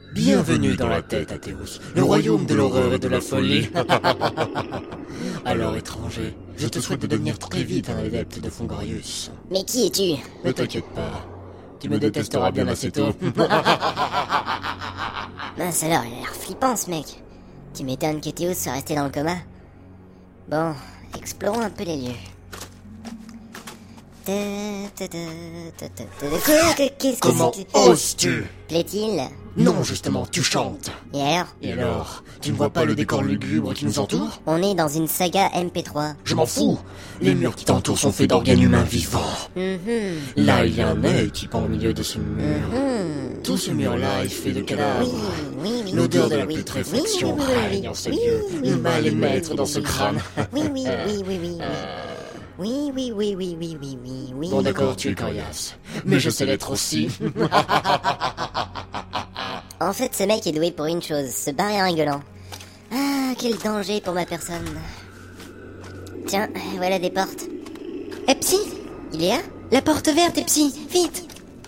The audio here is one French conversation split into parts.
Bienvenue dans la tête, Athéos, le royaume de l'horreur et de la folie. Alors, étranger, je te souhaite de devenir très vite un adepte de Fongorius. Mais qui es-tu? Ne t'inquiète pas, tu me détesteras bien assez tôt. Mince alors, il a l'air flippant ce mec. Tu m'étonnes que Théos soit resté dans le coma. Bon, explorons un peu les lieux. Qu'est-ce que Comment c'est que... oses-tu? Plaît-il? Non, justement, tu chantes. Et alors? Et alors, tu ne vois pas le décor lugubre qui nous entoure? On est dans une saga MP3. Je m'en fous. Les murs qui t'entourent sont faits d'organes humains vivants. Là, il y a un œil qui pend au milieu de ce mur. Tout ce mur-là est fait de cadavres. Oui, L'odeur de la oui, putréfaction oui, oui, oui, règne oui, en ce oui, lieu. oui, Le oui, mal est oui, maître oui, dans oui, ce oui. crâne. Oui, oui, oui, oui, oui, oui. Oui, oui, oui, oui, oui, oui, oui, oui. Bon d'accord, tu es coriace. Mais je sais l'être aussi. En fait, ce mec est doué pour une chose, se barrer en rigolant. Ah, quel danger pour ma personne. Tiens, voilà des portes. Eh, Psy, il est là? La porte verte, Psy, vite.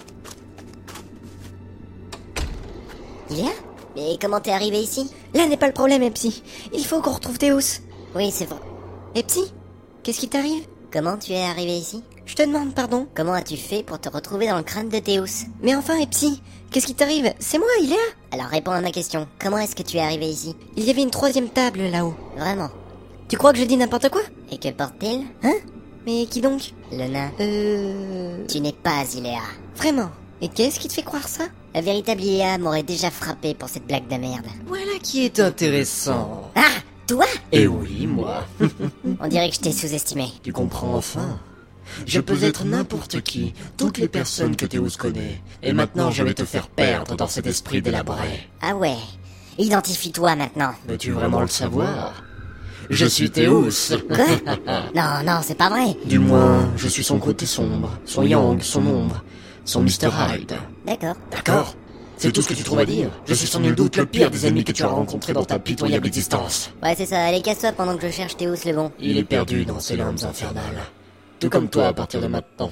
Il est là? Mais comment t'es arrivé ici? Là n'est pas le problème, Psy. Il faut qu'on retrouve Théos. Oui, c'est vrai. Psy, qu'est-ce qui t'arrive? Comment tu es arrivé ici? Je te demande pardon. Comment as-tu fait pour te retrouver dans le crâne de Théos? Mais enfin, Psy, qu'est-ce qui t'arrive? C'est moi, il est là. Alors réponds à ma question. Comment est-ce que tu es arrivé ici? Il y avait une troisième table là-haut. Vraiment? Tu crois que je dis n'importe quoi? Et que porte-t-il? Hein? Mais qui donc? Le nain. Tu n'es pas Iléa. Vraiment? Et qu'est-ce qui te fait croire ça? La véritable Iléa m'aurait déjà frappé pour cette blague de merde. Voilà qui est intéressant. Ah! Toi? Eh oui, moi. On dirait que je t'ai sous-estimé. Tu comprends enfin? Je peux être n'importe qui, toutes les personnes que Théos connaît. Et maintenant, je vais te faire perdre dans cet esprit délabré. Ah ouais. Identifie-toi maintenant. Veux-tu vraiment le savoir? Je suis Théos. Quoi? Non, non, c'est pas vrai. Du moins, je suis son côté sombre, son yang, son ombre, son Mr. Hyde. D'accord. D'accord? C'est tout ce que tu trouves à dire? Je suis sans nul doute le pire des ennemis que tu as rencontrés dans ta pitoyable existence. Ouais, c'est ça. Allez, casse-toi pendant que je cherche Théos le bon. Il est perdu dans ces lames infernales. Tout comme toi à partir de maintenant.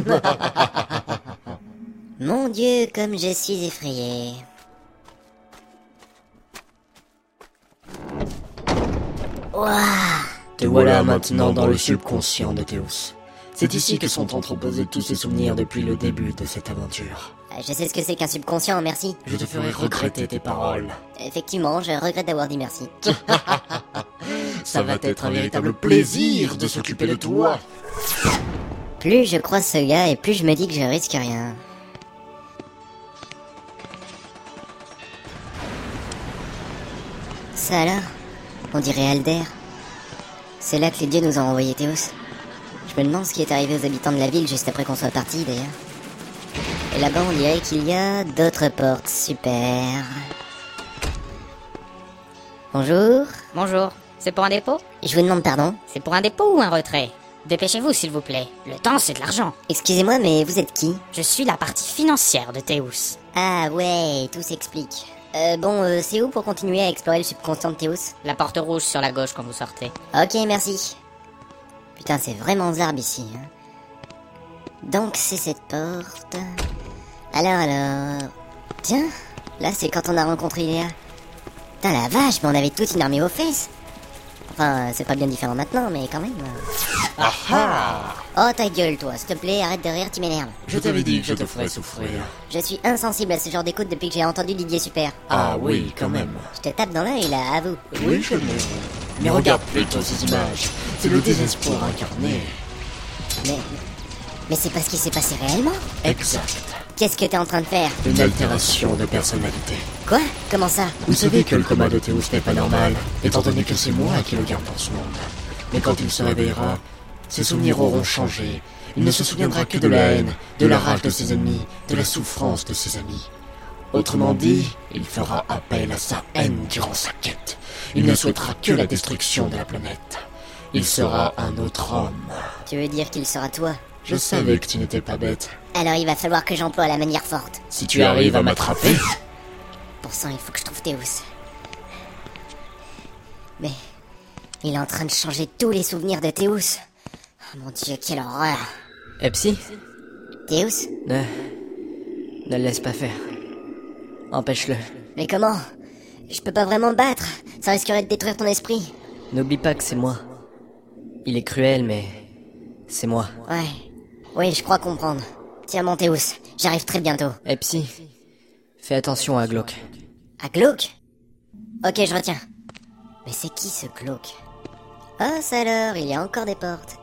Mon Dieu, comme je suis effrayé. Ouah. Te voilà maintenant dans le subconscient de Théos. C'est ici que sont entreposés tous ses souvenirs depuis le début de cette aventure. Je sais ce que c'est qu'un subconscient, merci. Je te ferai regretter tes paroles. Effectivement, je regrette d'avoir dit merci. Ça va être un véritable plaisir de s'occuper de toi. Plus je croise ce gars et plus je me dis que je risque rien. Ça alors? On dirait Alder. C'est là que les dieux nous ont envoyé Théos. Je me demande ce qui est arrivé aux habitants de la ville juste après qu'on soit partis d'ailleurs. Et là-bas on dirait qu'il y a d'autres portes, super. Bonjour. Bonjour, c'est pour un dépôt? Je vous demande pardon. C'est pour un dépôt ou un retrait? Dépêchez-vous s'il vous plaît, le temps c'est de l'argent. Excusez-moi, mais vous êtes qui? Je suis la partie financière de Théos. Ah ouais, tout s'explique. C'est où pour continuer à explorer le subconscient de Théos? La porte rouge sur la gauche quand vous sortez. Ok, merci. Putain, c'est vraiment zarbe ici. Hein. Donc c'est cette porte. Alors... Tiens, là c'est quand on a rencontré Iléa. Putain la vache, mais on avait toute une armée aux fesses. Enfin, c'est pas bien différent maintenant, mais quand même... Oh ta gueule toi, s'il te plaît, arrête de rire, tu m'énerves. Je t'avais dit que je te ferais souffrir. Je suis insensible à ce genre d'écoute depuis que j'ai entendu Didier Super. Ah oui, quand même. Je te tape dans l'œil là, avoue. Oui, je l'ai. Mais regarde plutôt ces images. C'est le désespoir incarné. Mais c'est pas ce qui s'est passé réellement? Exact. Qu'est-ce que t'es en train de faire? Une altération de personnalité. Quoi? Comment ça? Vous savez que le coma de Théos n'est pas normal, étant donné que c'est moi qui le garde dans ce monde. Mais quand il se réveillera, ses souvenirs auront changé. Il ne se souviendra que de la haine, de la rage de ses ennemis, de la souffrance de ses amis. Autrement dit, il fera appel à sa haine durant sa quête. Il ne souhaitera que la destruction de la planète. Il sera un autre homme. Tu veux dire qu'il sera toi? Je savais que tu n'étais pas bête. Alors il va falloir que j'emploie la manière forte. Si tu arrives à m'attraper... Pour ça, il faut que je trouve Théos. Mais... il est en train de changer tous les souvenirs de Théos. Oh mon Dieu, quelle horreur. Psy, Théos? ne le laisse pas faire. Empêche-le. Mais comment? Je peux pas vraiment me battre. Ça risquerait de détruire ton esprit. N'oublie pas que c'est moi. Il est cruel, mais... c'est moi. Ouais. Oui, je crois comprendre. Tiens, Montéus, j'arrive très bientôt. Eh Psy, fais attention à Glauque. À Glauque? Ok, je retiens. Mais c'est qui ce Glauque? Oh, ça alors, il y a encore des portes.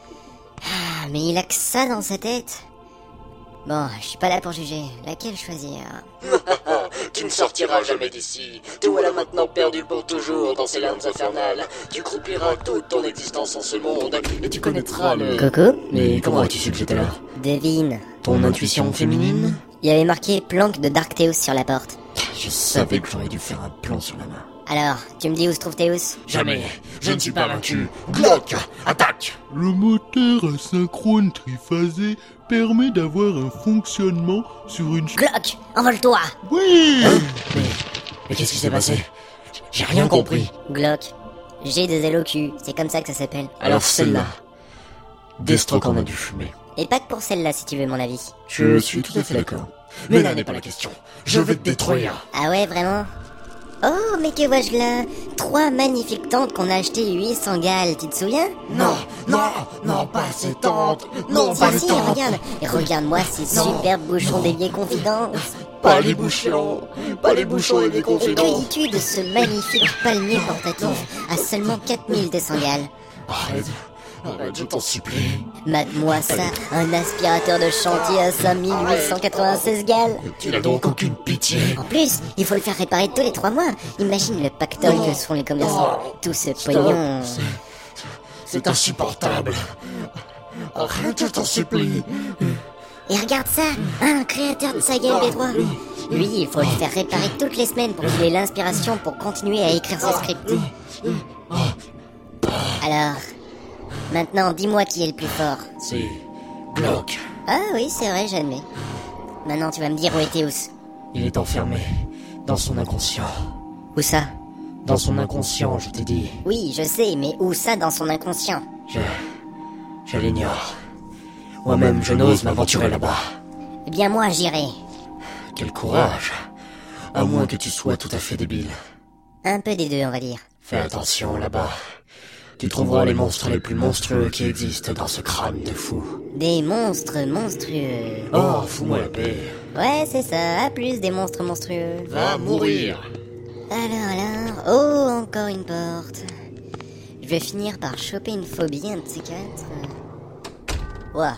Ah, mais il a que ça dans sa tête. Bon, je suis pas là pour juger. Laquelle choisir? Tu ne sortiras jamais d'ici. Te voilà maintenant perdu pour toujours dans ces landes infernales. Tu croupiras toute ton existence en ce monde et tu connaîtras le... Coucou? Mais comment as-tu su que j'étais là? Devine. Ton intuition féminine? Il y avait marqué planque de Dark sur la porte. Je savais que j'aurais dû faire un plan sur la main. Alors, tu me dis où se trouve Théus? Jamais. Je ne suis pas vaincu. Glauque, attaque! Le moteur asynchrone triphasé permet d'avoir un fonctionnement sur une... Glauque, envole-toi! Oui! Mais qu'est-ce qui s'est passé? J'ai rien compris. Glauque, j'ai des ailes au cul, c'est comme ça que ça s'appelle. Alors celle-là. Destruct en a dû fumer. Et pas que pour celle-là si tu veux mon avis. Je suis tout à fait d'accord. Mais là n'est pas la question. Je vais te détruire. Ah ouais, vraiment? Oh, mais que vois-je là? 3 magnifiques tentes qu'on a achetées 800 galles, tu te souviens? Non, pas ces tentes. Non, pas les Si, tentes. regarde. Et regarde-moi ces superbes bouchons d'évier confidence. Pas les bouchons et les Et que confidences. dis-tu de ce magnifique palmier portatif à seulement 4200 galles? Arrête, je t'en supplie. Mate-moi ça, un aspirateur de chantier à 5896 galles. Tu n'as donc aucune pitié. En plus, il faut le faire réparer tous les 3 mois. Imagine le pactole que sont les commerçants. Tout ce pognon... C'est insupportable. Arrête, je t'en supplie. Et regarde ça, un créateur de saga MP3. Lui, il faut le faire réparer toutes les semaines pour qu'il ait l'inspiration pour continuer à écrire ce script. Alors, maintenant, dis-moi qui est le plus fort. C'est Glauque. Ah oui, c'est vrai, j'admets. Maintenant, tu vas me dire où est Théus. Il est enfermé dans son inconscient. Où ça? Dans son inconscient, je t'ai dit. Oui, je sais, mais où ça dans son inconscient? Je l'ignore. Moi-même, je n'ose m'aventurer là-bas. Eh bien, moi, j'irai. Quel courage. À moins que tu sois tout à fait débile. Un peu des deux, on va dire. Fais attention là-bas. Tu trouveras les monstres les plus monstrueux qui existent dans ce crâne de fou. Des monstres monstrueux. Oh, fous-moi la paix. Ouais, c'est ça, à plus des monstres monstrueux. Va mourir. Alors, oh, encore une porte. Je vais finir par choper une phobie, un de ces 4. Ouah.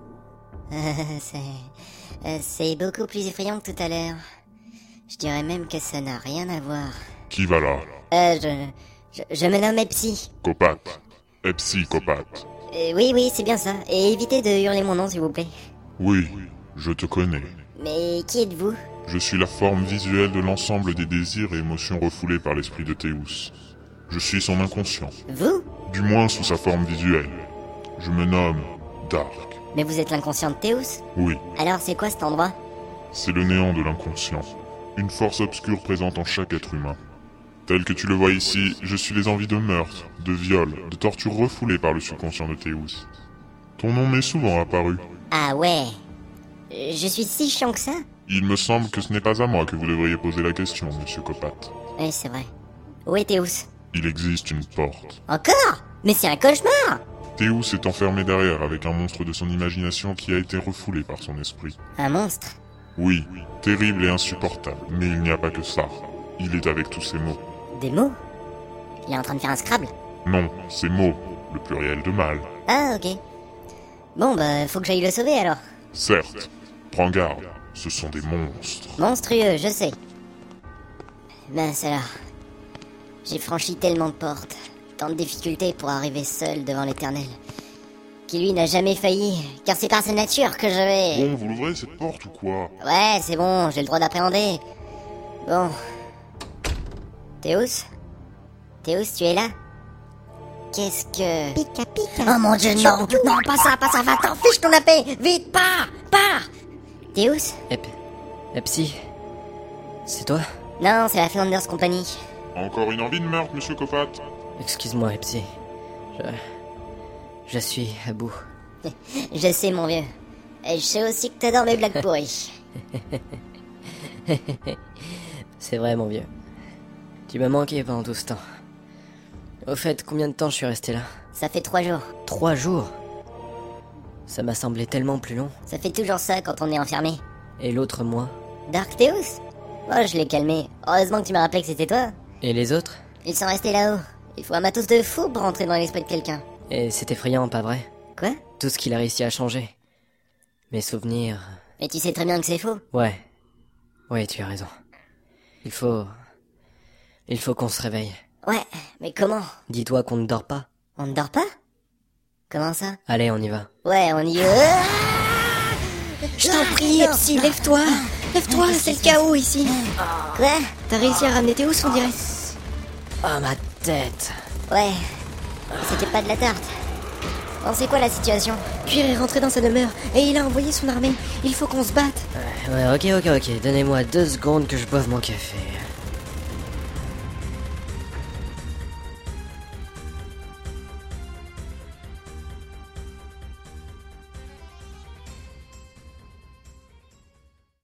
C'est beaucoup plus effrayant que tout à l'heure. Je dirais même que ça n'a rien à voir. Qui va là? Je me nomme Epsi. Copat. Epsi, Copat. Oui, c'est bien ça. Et évitez de hurler mon nom, s'il vous plaît. Oui, je te connais. Mais qui êtes-vous? Je suis la forme visuelle de l'ensemble des désirs et émotions refoulés par l'esprit de Théus. Je suis son inconscient. Vous? Du moins sous sa forme visuelle. Je me nomme Dark. Mais vous êtes l'inconscient de Théus? Oui, Alors c'est quoi cet endroit? c'est le néant de l'inconscient. Une force obscure présente en chaque être humain. Tel que tu le vois ici, je suis les envies de meurtre, de viol, de torture refoulées par le subconscient de Théus. Ton nom m'est souvent apparu. Ah ouais. Je suis si chiant que ça? Il me semble que ce n'est pas à moi que vous devriez poser la question, monsieur Copat. Oui, c'est vrai. Où est Théus? Il existe une porte. Encore? Mais c'est un cauchemar! Théus est enfermé derrière avec un monstre de son imagination qui a été refoulé par son esprit. Un monstre? Oui, terrible et insupportable, mais il n'y a pas que ça. Il est avec tous ces mots. Des mots? Il est en train de faire un Scrabble? Non, ces mots, le pluriel de mal. Ah, ok. Bon, bah, faut que j'aille le sauver alors. Certes, prends garde, ce sont des monstres. Monstrueux, je sais. Mince alors. J'ai franchi tellement de portes, tant de difficultés pour arriver seul devant l'Éternel, qui lui n'a jamais failli, car c'est par sa nature que je vais... Bon, vous l'ouvrez cette porte ou quoi? Ouais, c'est bon, j'ai le droit d'appréhender. Bon. Théus? Théus, tu es là? Qu'est-ce que... Pika pika. Oh mon dieu, non! Non, pas ça, va, t'en fiche ton épée! Vite, pars! Théus? Epsi, c'est toi? Non, c'est la Flanders Company. Encore une envie de meurtre, monsieur Copat? Excuse-moi, Epsi. Je suis à bout. Je sais, mon vieux. Et je sais aussi que t'adores mes blagues pourries. C'est vrai, mon vieux. Tu m'as manqué pendant tout ce temps. Au fait, combien de temps je suis resté là? Ça fait 3 jours. 3 jours? Ça m'a semblé tellement plus long. Ça fait toujours ça quand on est enfermé. Et l'autre mois? Dark Theus? Oh, je l'ai calmé. Heureusement que tu m'as rappelé que c'était toi. Et les autres? Ils sont restés là-haut. Il faut un matos de fou pour rentrer dans l'esprit de quelqu'un. Et c'est effrayant, pas vrai? Quoi? Tout ce qu'il a réussi à changer. Mes souvenirs... Mais tu sais très bien que c'est faux. Ouais. Ouais, tu as raison. Il faut qu'on se réveille. Ouais, mais comment? Dis-toi qu'on ne dort pas. On ne dort pas? Comment ça? Allez, on y va. Ouais, on y va. Je t'en prie, Psy, lève-toi. Lève-toi, c'est le chaos ici. Quoi? T'as réussi à ramener Théos, on dirait. Oh, ma tête. Ouais, c'était pas de la tarte. Bon, c'est quoi la situation? Cuir est rentré dans sa demeure et il a envoyé son armée. Il faut qu'on se batte. Ouais, ok. Donnez-moi 2 secondes que je boive mon café.